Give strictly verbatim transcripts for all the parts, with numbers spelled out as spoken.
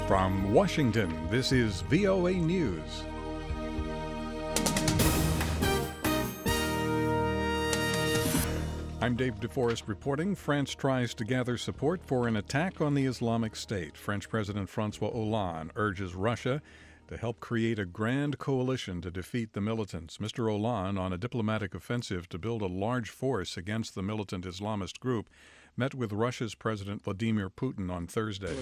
From Washington, this is V O A News. I'm Dave DeForest reporting. France tries to gather support for an attack on the Islamic State. French President François Hollande urges Russia to help create a grand coalition to defeat the militants. Mister Hollande, on a diplomatic offensive to build a large force against the militant Islamist group, met with Russia's President Vladimir Putin on Thursday.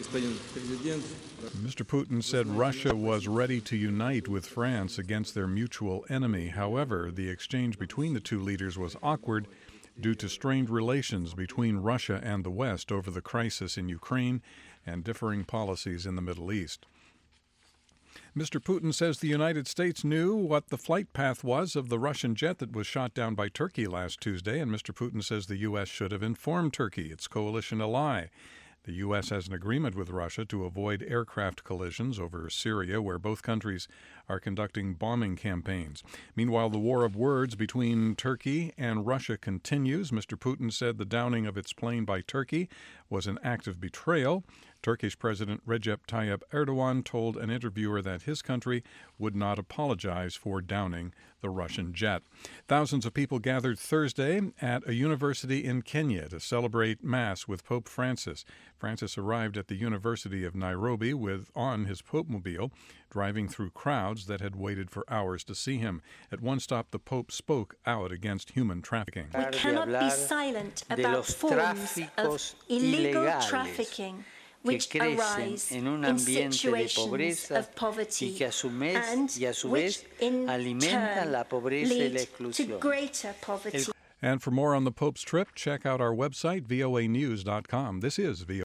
Mister Putin said Russia was ready to unite with France against their mutual enemy. However, the exchange between the two leaders was awkward due to strained relations between Russia and the West over the crisis in Ukraine and differing policies in the Middle East. Mister Putin says the United States knew what the flight path was of the Russian jet that was shot down by Turkey last Tuesday, and Mister Putin says the U S should have informed Turkey, its coalition ally. The U S has an agreement with Russia to avoid aircraft collisions over Syria, where both countries are conducting bombing campaigns. Meanwhile, the war of words between Turkey and Russia continues. Mister Putin said the downing of its plane by Turkey was an act of betrayal. Turkish President Recep Tayyip Erdogan told an interviewer that his country would not apologize for downing the Russian jet. Thousands of people gathered Thursday at a university in Kenya to celebrate Mass with Pope Francis. Francis arrived at the University of Nairobi with on his Pope-mobile, driving through crowds that had waited for hours to see him. At one stop, the Pope spoke out against human trafficking. We cannot be silent about forms of illegal trafficking which arise in situations of poverty and which in turn lead to greater poverty. And for more on the Pope's trip, check out our website, V O A news dot com. This is V O A.